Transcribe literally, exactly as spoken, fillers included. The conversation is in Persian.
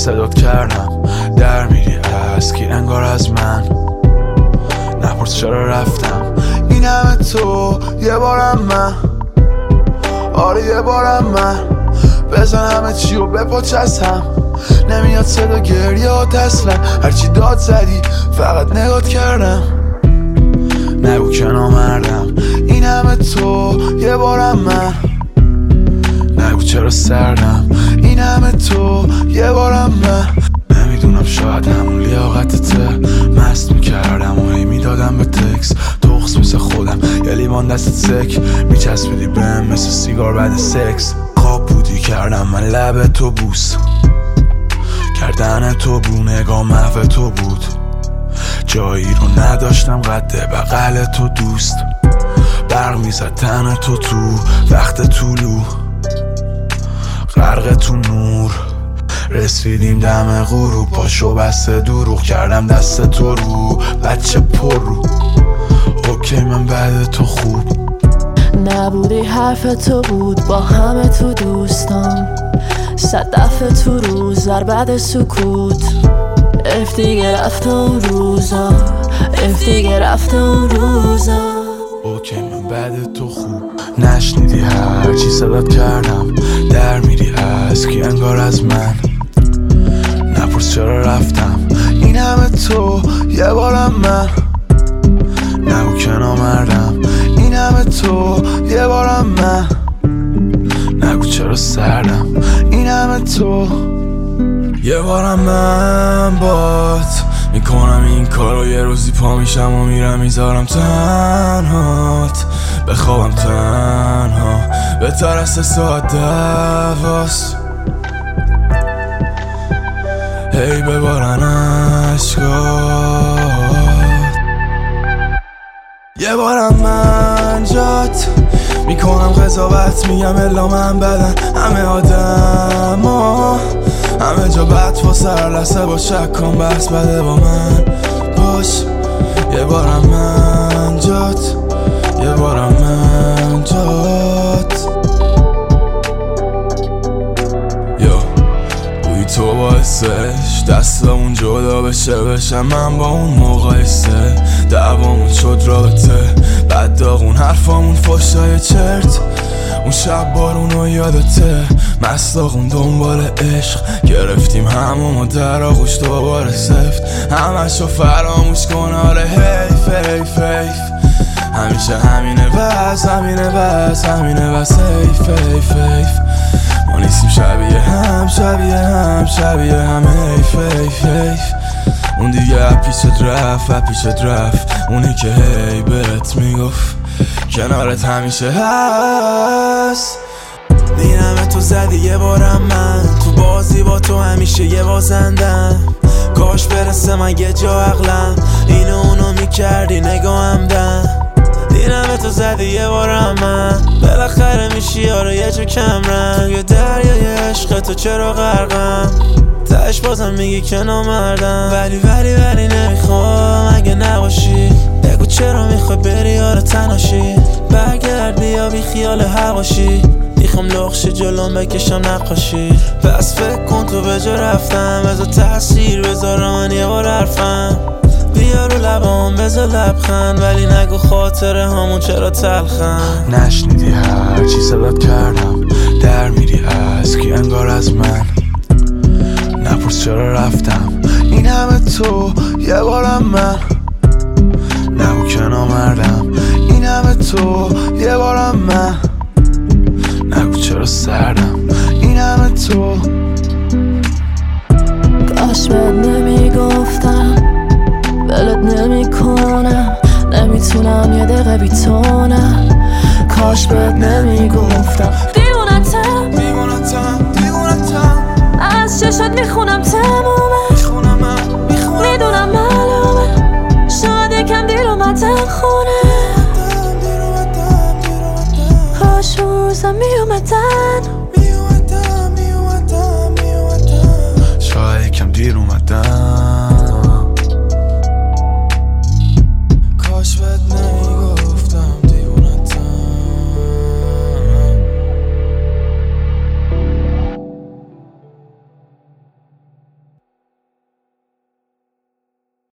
صدات کردم در میری از کی انگار از من. نپرس چرا رفتم این همه تو یه بارم من، آره یه بارم من بزن همه چی و بپاچ از هم. نمیاد صدا گریات اصلا، هرچی داد زدی فقط نگات کردم. نگو که نامردم این همه تو یه بارم من. نگو چرا سردم این همه تو یه بارم من. نمیدونم شاید همون لیاقتته، مست میکردم و هی میدادم به تکس. تخص مثل خودم یه لیوان دستت سک میچسبیدی بهم مثل سیگار بعد سکس. خواب بودی کردم من لب تو بوس، کردن تو بو نگاه محو تو بود. جایی رو نداشتم قد بغل تو دوست. برق میزد تن تو تو وقت طولو، غرق تو نور رسیدیم دم غروب. پاشو بسته دروغ کردم دست تو رو بچه پر رو. اوکی من بعد تو خوب نبودی، حرف تو بود با همه تو دوستان. صد دفعه تو روز در بعد سکوت اف دیگه رفت اون روزا، اف دیگه رفت اون روزا. اوکی من بعد تو خوب نشنیدی هرچی صدات کردم در میری از کی انگار از من. نپرس چرا رفتم این همه تو یه بارم من. نگو که نامردم این همه تو یه بارم من. نگو چرا سردم این همه تو یه بارم من. بات میکنم این کارو یه روزی پا میشم و میرم میذارم تنهات. بخوابم تنها بهتر از سه ساعت دواست. هی ببارن عشقات. یه بارم من جات میکنم قضاوت، میگم الا من بدن همه آدم ها همه جا بد فاسه هر لحظه با شک کن بس بده با من باش. یه بارم من جات، یه بارم من جات. یو بوی تو باعثش دستمون جدا بشه بشم من با اون مقایسه. دعوامون شد رابطه بعد داغون حرفامون فاشای چرت. اون شب بارونو یادته مستاقون دنبال عشق گرفتیم همومو در آغوش دوباره سفت. همشو فراموش کن آره حیف حیف حیف. همیشه همینه بس همینه بس همینه بس حیف حیف حیف. ما نیستیم شبیه هم شبیه هم شبیه هم حیف حیف حیف. اون دیگه پیشت رفت پیشت رفت اونی که هی بهت میگفت کنارت همیشه هست. دینم تو زدی یه بارم من، تو بازی با تو همیشه یه بازندم. کاش برسه من یه جا عقلم اینو اونو میکردی نگاهم دم. دینم تو زدی یه بارم من، بالاخره میشی یاره یه جو کمرم. توی دریای عشق تو چرا غرقم، تش بازم میگی که نامردم. ولی ولی ولی نمیخوام اگه نباشی. بگو چرا میخوای بری یاره تناشی. برگردی یا بی خیال هواشی. میخوام لخشی جلوم بکشم نقاشی. پس فکر کن تو به جا رفتم، بذار تاثیر بذارم من یه بار حرفم. بیا رو لبام بذار لبخند، ولی نگو خاطره همون چرا تلخن. نشنیدی هرچی صدات کردم در میری از کی انگار از من. نپرس چرا رفتم این همه تو یه بارم من. نگو که نامردم این همه تو یه بارم من. نگو چرا سردم این همه تو. کاش بهت نمیگفتم ولت نمی کنم، نمیتونم یه دقیقه بیتونم. کاش بهت نمیگفتم دیوونتم دیوونتم دیوونتم. از چشات میخونم تمومه، میدونم معلومه شاید یکم دیر اومدم خونه. کاش روزم میومدن